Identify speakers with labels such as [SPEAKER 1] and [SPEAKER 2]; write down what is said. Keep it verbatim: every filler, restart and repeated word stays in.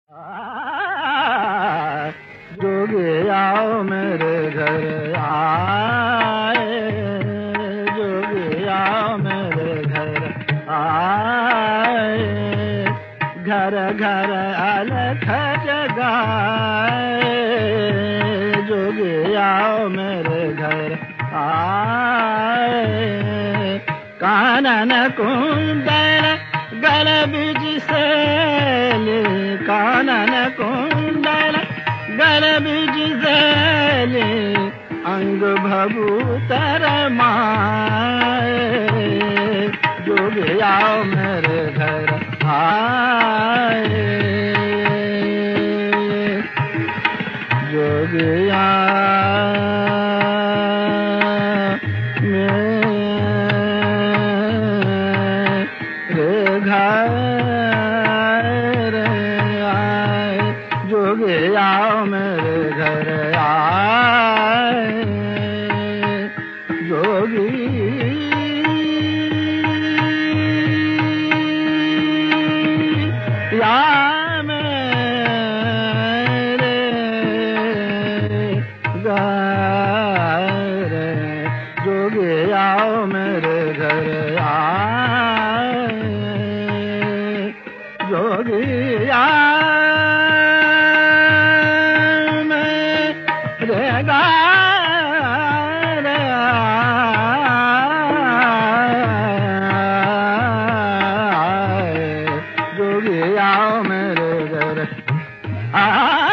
[SPEAKER 1] जोगी आओ मेरे घर आए, जोगी आओ मेरे घर आए, घर घर अलख जगाए, जोगी आओ मेरे घर आए। कानन कुंडल गल बिज सेली, कानन कुंडल गल बिज सेली, अंग भभूतर माए, जोगी आओ मेरे घर आए, जोगी आओ मेरे घर आए, जोगी आओ मेरे घर आए, जोगी या मेरे घर, जोगी आओ मेरे घर आए, जोगी आओ मेरे घर आए, जोगी आओ मेरे घर आए।